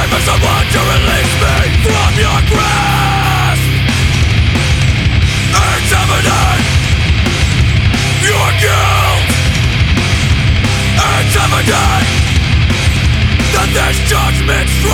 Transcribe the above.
for someone to release me from your grasp. Examining your guilt. Examining that this judgment's